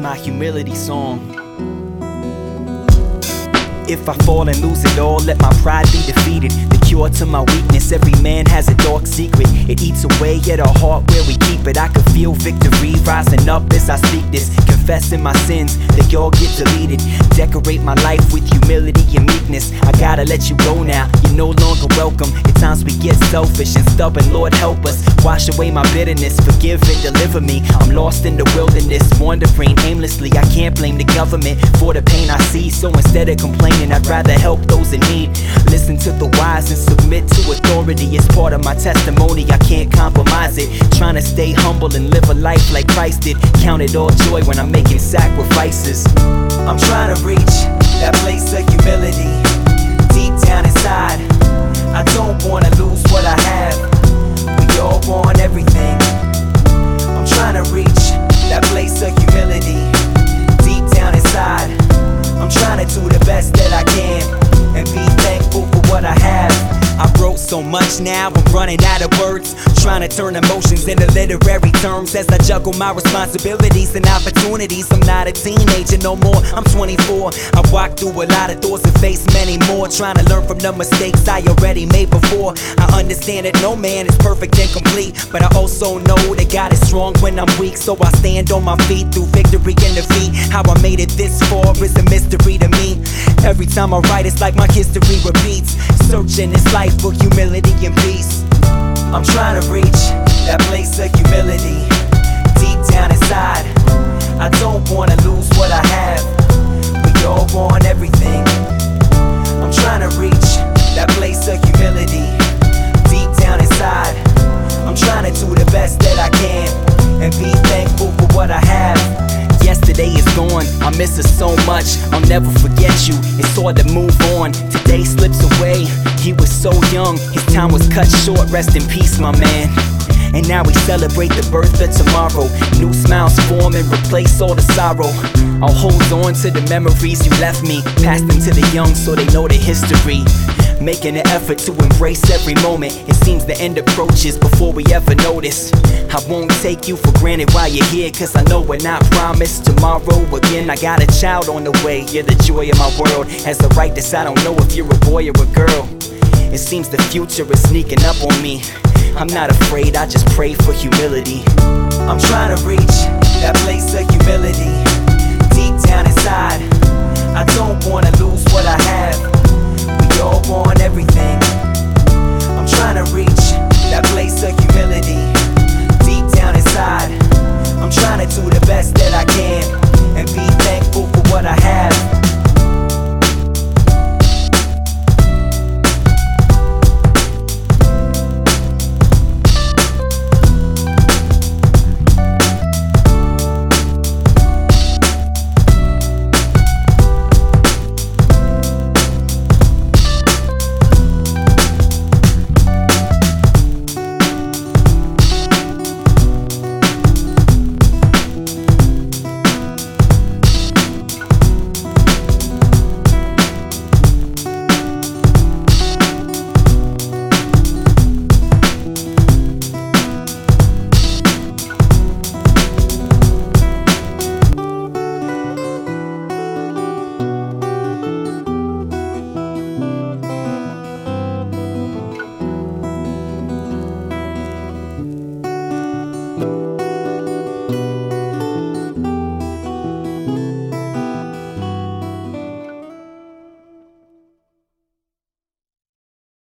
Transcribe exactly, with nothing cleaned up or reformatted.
my humility song. If I fall and lose it all, let my pride be defeated. The cure to my weakness, every man has a dark secret. It eats away at our heart where we keep it. I can feel victory rising up as I speak this. Confessing my sins, they all get deleted. Decorate my life with humility and meekness. I gotta let you go now, you're no longer welcome. At times we get selfish and stubborn, Lord help us. Wash away my bitterness, forgive and deliver me. I'm lost in the wilderness, wandering aimlessly. I can't blame the government for the pain I see. So instead of complaining, I'd rather help those in need. Listen to the wise and submit to authority. It's part of my testimony, I can't compromise it. Trying to stay humble and live a life like Christ did. Count it all joy when I'm making sacrifices. I'm trying to reach that place of humility deep down inside. I don't wanna lose what I have. We all want everything. I'm trying to reach that place of humility deep down inside. I'm trying to do the best that I can and be thankful for what I have. I wrote so much now, I'm running out of words. Trying to turn emotions into literary terms as I juggle my responsibilities and opportunities. I'm not a teenager no more, I'm twenty-four. I walked through a lot of doors and faced many more. Trying to learn from the mistakes I already made before. I understand that no man is perfect and complete, but I also know that God is strong when I'm weak. So I stand on my feet through victory and defeat. How I made it this far is a mystery to me. Every time I write, it's like my history repeats. Searching this life for humility and peace. I'm trying to reach that place of humility deep down inside. I don't wanna lose what I have. We all want everything. I'm trying to reach that place of humility deep down inside. I'm trying to do the best that I can and be thankful for what I have. Yesterday is gone, I miss her so much. I'll never forget you, it's hard to move on. Today slips away, he was so young. His time was cut short, rest in peace my man. And now we celebrate the birth of tomorrow. New smiles form and replace all the sorrow. I'll hold on to the memories you left me. Pass them to the young so they know the history. Making an effort to embrace every moment. It seems the end approaches before we ever notice. I won't take you for granted while you're here, cause I know we're not promised tomorrow again. I got a child on the way, you're the joy of my world. As the right to I don't know if you're a boy or a girl. It seems the future is sneaking up on me. I'm not afraid, I just pray for humility. I'm trying to reach that place of humility deep down inside. I don't wanna lose what I have. We all want everything. I'm trying to reach that place of humility deep down inside. I'm trying to do the best